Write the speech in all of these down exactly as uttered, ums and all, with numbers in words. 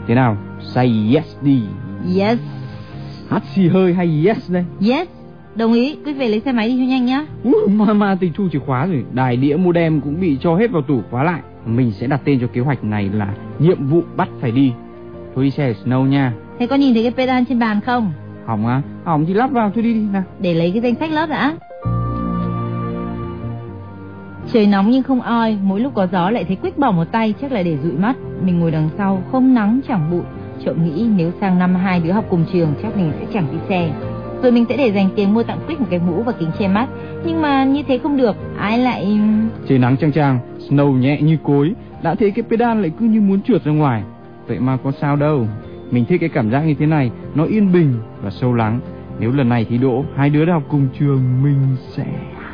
Thế nào, say yes đi. Yes. Hát xì hơi hay yes đây? Yes, đồng ý, quý về lấy xe máy đi cho nhanh nhá. uh, Ma ma tịch thu chìa khóa rồi, đài đĩa modem cũng bị cho hết vào tủ khóa lại. Mình sẽ đặt tên cho kế hoạch này là nhiệm vụ bắt phải đi. Thôi đi xe Snow nha. Thế có nhìn thấy cái pedal trên bàn không? Hỏng á? Hỏng thì lắp vào, thôi đi đi nào. Để lấy cái danh sách lớp đã. Trời nóng nhưng không oi, mỗi lúc có gió lại thấy quích bỏ một tay, chắc là để dụi mắt. Mình ngồi đằng sau, không nắng chẳng bụi. Trộm nghĩ nếu sang năm hai đứa học cùng trường chắc mình sẽ chẳng đi xe. Rồi mình sẽ để dành tiền mua tặng Quick một cái mũ và kính che mắt. Nhưng mà như thế không được, ai lại... Trời nắng chang chang, Snow nhẹ như cối. Đã thế cái pedal lại cứ như muốn trượt ra ngoài. Vậy mà có sao đâu. Mình thích cái cảm giác như thế này, nó yên bình và sâu lắng. Nếu lần này thì đỗ, hai đứa đã học cùng trường, mình sẽ...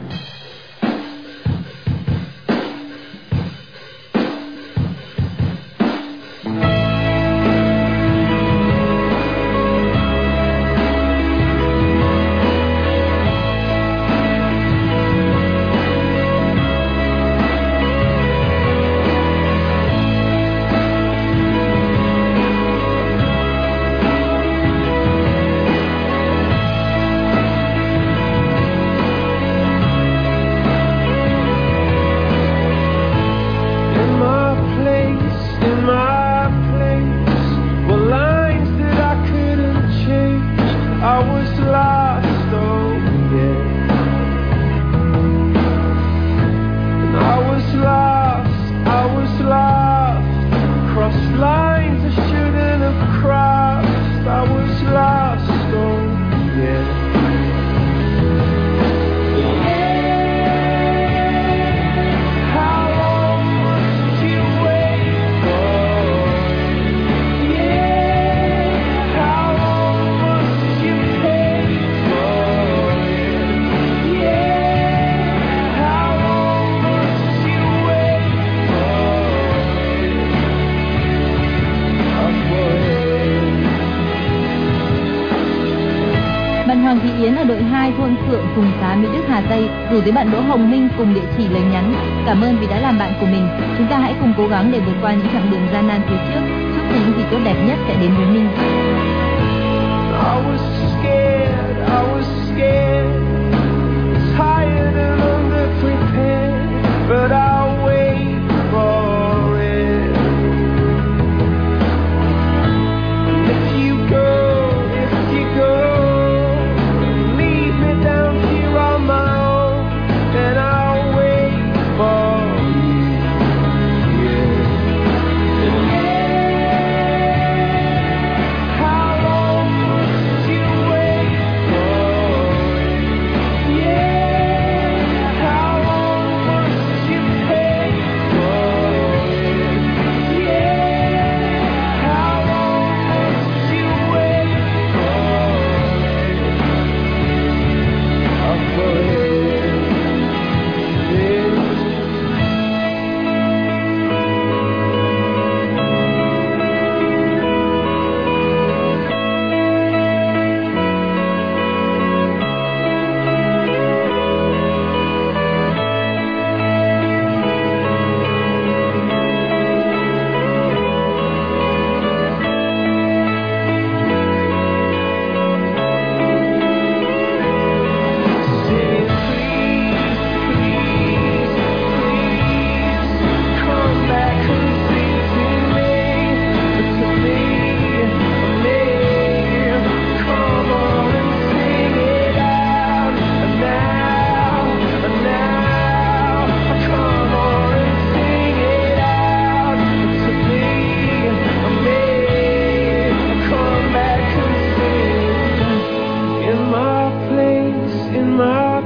Hoàng Thị Yến ở đội hai thôn Phượng, Phùng Xá, Mỹ Đức, Hà Tây gửi tới bạn Đỗ Hồng Minh cùng địa chỉ lời nhắn: cảm ơn vì đã làm bạn của mình. Chúng ta hãy cùng cố gắng để vượt qua những chặng đường gian nan phía trước. Chúc cho những gì tốt đẹp nhất sẽ đến với Minh.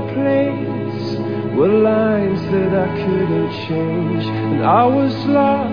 Were lines that I couldn't change, and I was lost.